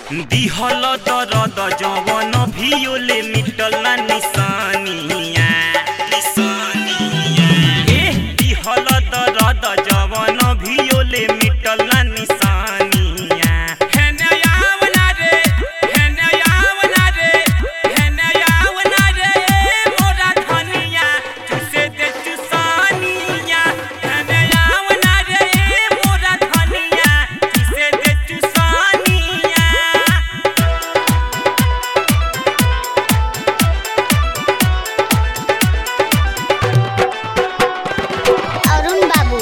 दिहल दर्द जवन भियोले मिटल ना निशानिया दिहल दर्द जवन भियोले मिटल ना निशानिया हेने आवना रे हेने आवना रे हेने आवना रे मोरा धनिया तुसे दे चुसानिया हेने आवना रे मोरा धनिया तुसे दे चुसानिया। अरुण बाबू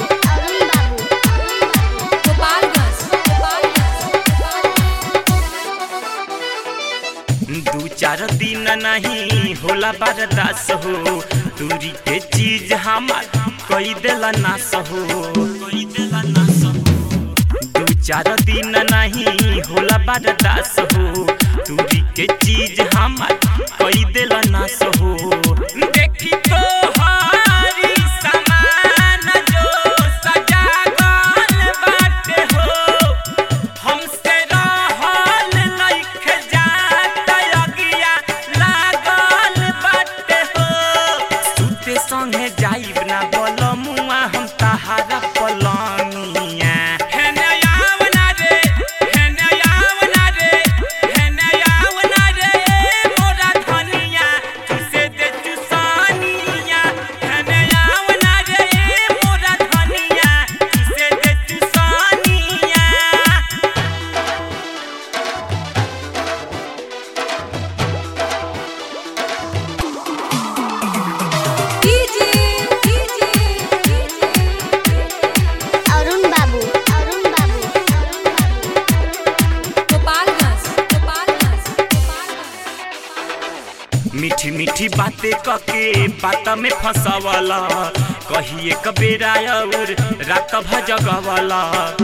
दू चार दिन नहीं होला बर्दाश्त हो दूरी के चीज हमार कई देला नाश हो दू चार दिन नहीं होला बर्दाश्त हो दूरी के चीज हमार कई देला नाश हो देखी तो हारी समान जो सजा गल बाटे हो हमसे रहल नइखे जात अगिया लागल बाटे हो सुते संगे जाइब ना बलमुआ हम तहारा पलंगिया हेने आवना रे हेने आवना रे हेने आवना रे मोरा धनिया तुसे दे चुसानिया हेने आवना रे मोरा धनिया तुसे दे चुसानिया। अरुण बाबू मीठी मीठी बातें कके बात में फंसावाला कही एक बेरा और रात भजगवाला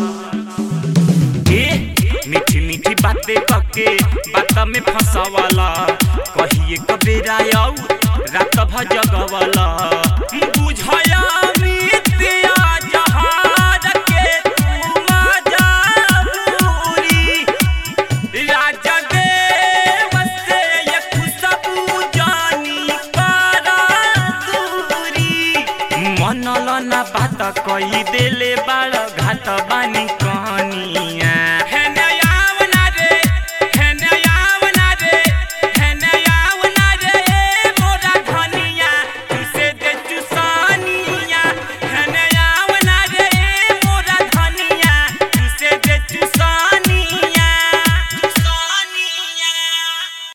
मीठी मीठी बातें कके बात में फंसावाला कही एक बेरा और रात भजगवाला बुझाया मितिया जहाज के तू मजाबूरी राजा देव से ये खुशबू जानी करा दूरी मनल ना बात कही देले बाल घाट बानी